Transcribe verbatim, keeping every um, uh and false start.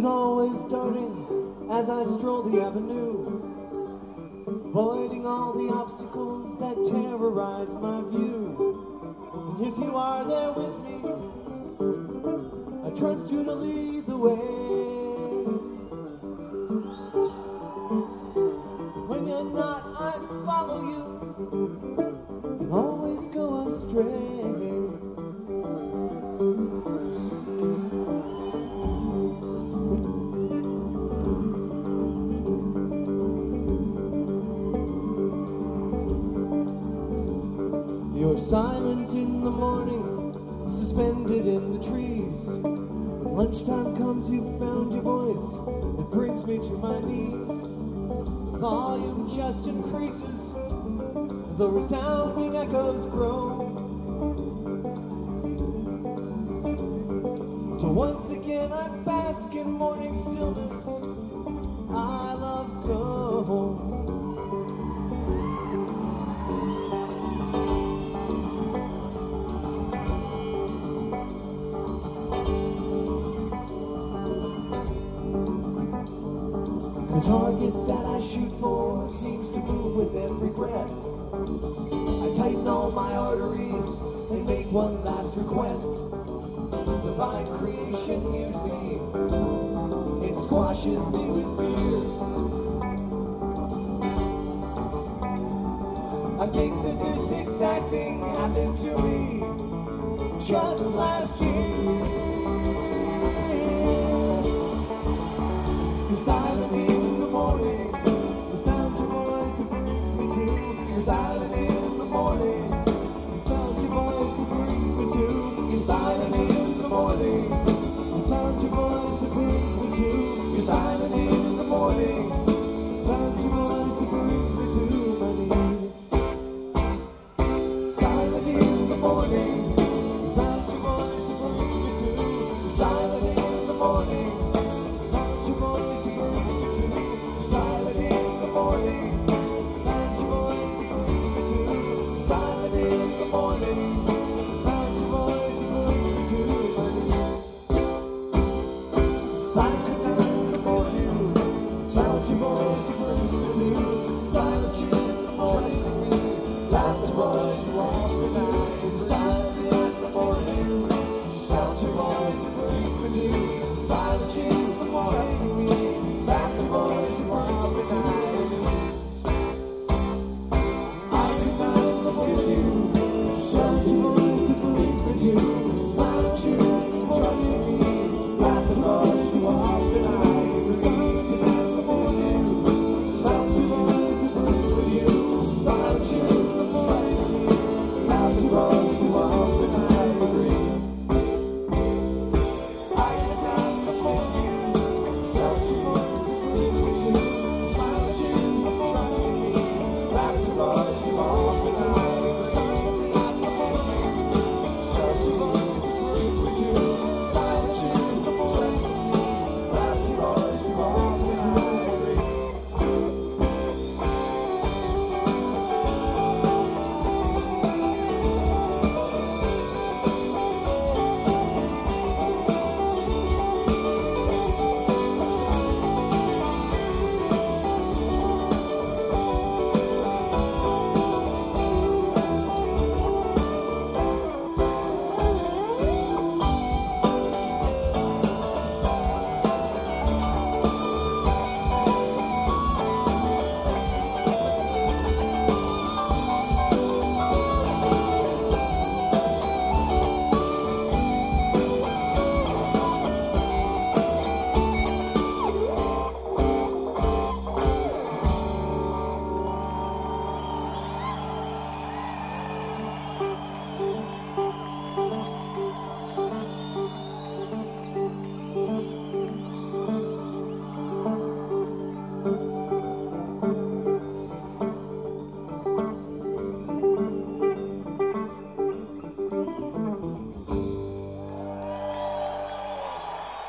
always darting as I stroll the avenue, avoiding all the obstacles that terrorize my view. And if you are there with me, I trust you to lead the way. When you're not, I follow you and always go astray. You're silent in the morning, suspended in the trees. When lunchtime comes, you've found your voice, it brings me to my knees. The volume just increases, the resounding echoes grow, till once again I bask in morning stillness I love so. The target that I shoot for seems to move with every breath. I tighten all my arteries and make one last request. Divine creation, use me. It squashes me with fear. I think that this exact thing happened to me just